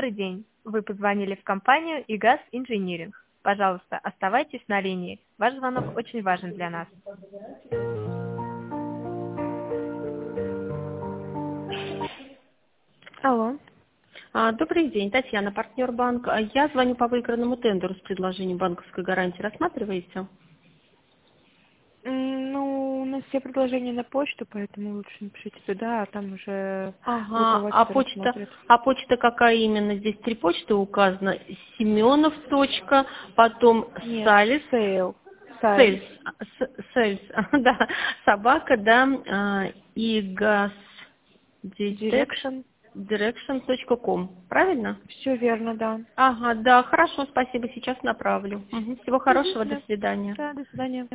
Добрый день. Вы позвонили в компанию ИГАЗ Инжиниринг. Пожалуйста, оставайтесь на линии. Ваш звонок очень важен для нас. Алло. Добрый день, Татьяна, партнер банка. Я звоню по выигранному тендеру с предложением банковской гарантии. Рассматриваете? Ну, у нас все предложения на почту, поэтому лучше напишите туда, а там уже Ага, руководство рассмотрит. а почта какая именно? Здесь 3 почты указано. Семенов. Потом Нет, Салис, сейл. Сельс, да, собака, да, и газ Direction. direction.com. Правильно? Все верно, да. Ага, да, хорошо, спасибо, сейчас направлю. Мгм. Всего хорошего, до Да. свидания. Да, до свидания.